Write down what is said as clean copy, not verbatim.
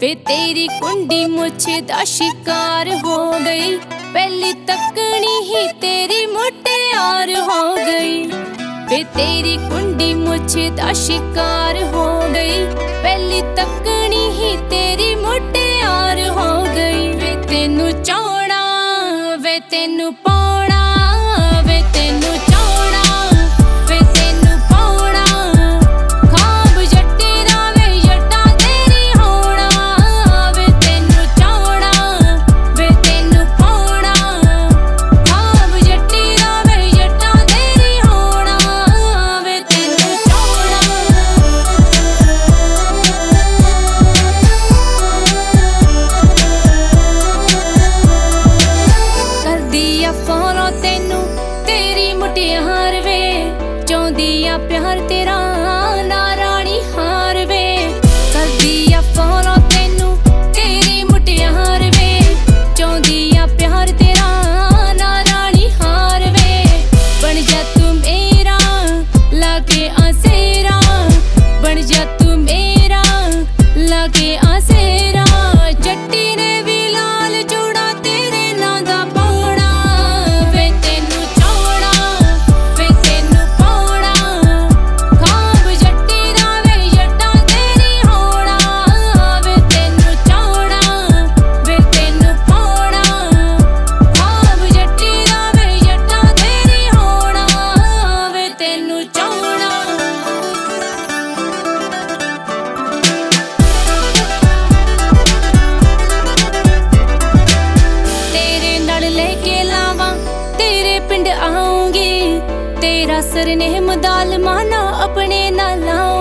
वे तेरी कुंडी मुझे दा शिकार हो गई, पहली तकनी ही तेरी मुटियार हो गई। वे तेरी कुंडी मुझे दा शिकार हो गई, पहली तकनी ही तेरी मुटियार हो गई। वे तेनू चाहना वे तेनू पाउणा, वे तेनू चाहना वे तेनू पाउणा, खाब जट्टी दा वे जट्टा तेरी होना। वे तेनू चाहना वे तेनू पाउणा, खाब जट्टी दा वे जट्टा तेरी होना। वे तेनू चाहना कर दिया फॉलो तेनू तेरी मुटियार वे, चाहदी आ प्यार तेरा ना रानी हार वे। कर दिया फॉलो तेनू तेरी मुटियार वे, चाहदी आ प्यार तेरा ना रानी हार वे। बन जा तू मेरा लाके आसेरा, बन जा तू मेरा लाके आसेरा। जट्टी ने भी लाल जोड़ा तेरे नां दा पाउणा। वे तेनू चाहना वे तेनू पाउणा, खाब जट्टी दा वे जट्टा तेरी होना। वे तेनू चाहना वे तेनू पाउणा, खाब जट्टी दा वे जट्टा तेरी होना। वे तेनू चाहना तेरे नाल लेके लावा तेरे पिंड आऊंगी, तेरा सरनेम दाल माना अपने नाल लाऊंगी।